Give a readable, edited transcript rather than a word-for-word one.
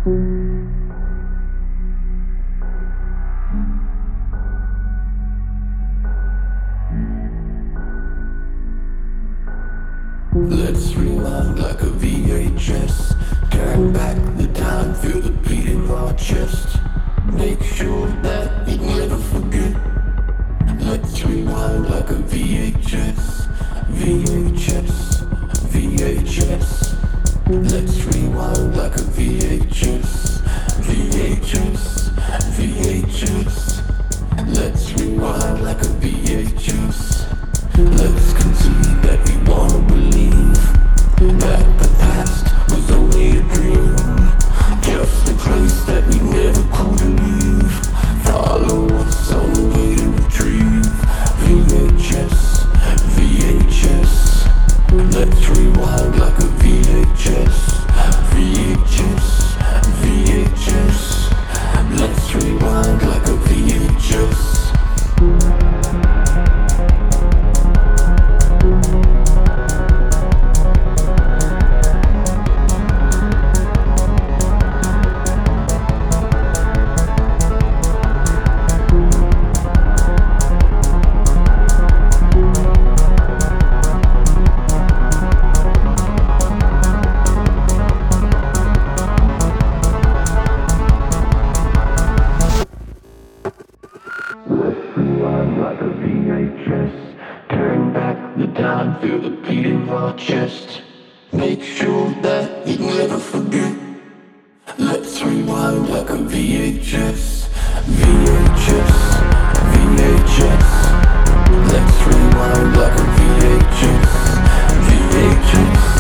Let's rewind like a VHS. Turn back the time, feel the beat in our chest. Make sure that we never forget. Let's rewind like a VHS. VHS, VHS. Let's rewind like a VHS. VHS, VHS. Let's rewind like a VHS. Let's concede that we wanna believe that the past was only a dream, just a place that we never could leave. Follow us on the way to retrieve. VHS, VHS. Let's rewind like a VHS. VHS, VHS. Let's rewind like a VHS. Rewind like a VHS. Turn back the time, feel the beat in our chest. Make sure that we never forget. Let's rewind like a VHS. VHS, VHS. Let's rewind like a VHS. VHS.